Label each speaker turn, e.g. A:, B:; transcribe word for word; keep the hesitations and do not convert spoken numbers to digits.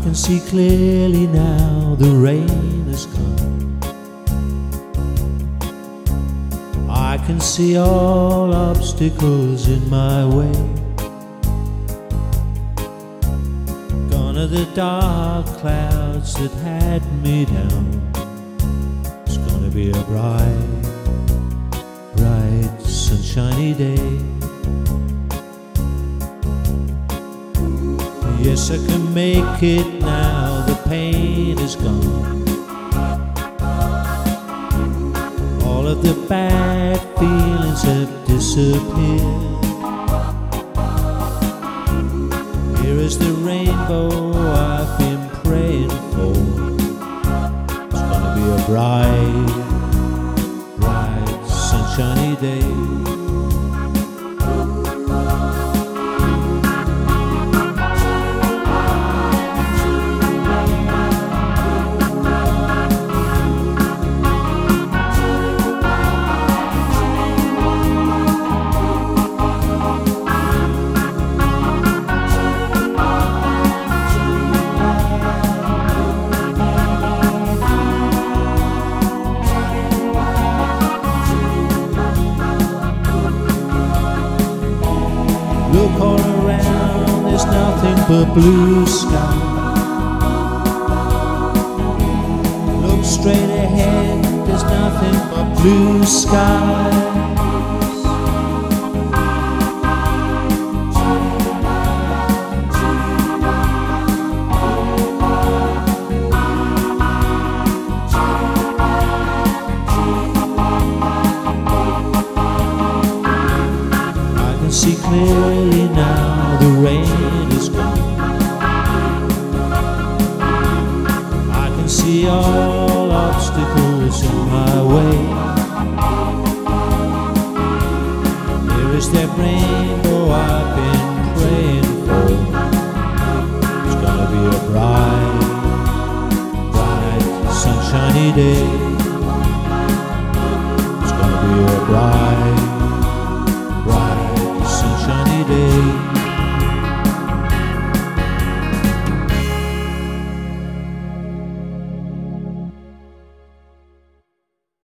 A: can see clearly now, the rain has come. I can see all obstacles in my way. Gone are the dark clouds that had me down. It's gonna be a bright, bright, sunshiny day. Yes, I can make it now, the pain is gone. All of the bad feelings have disappeared. Here is the rainbow I've been praying for. It's gonna be a bright, bright, sunshiny day. Look all around, there's nothing but blue sky. Look straight ahead, there's nothing but blue skies. See clearly now, the rain is gone. I can see all obstacles in my way. Here is that rainbow I've been praying for. It's gonna be a bright, bright, sunshiny day.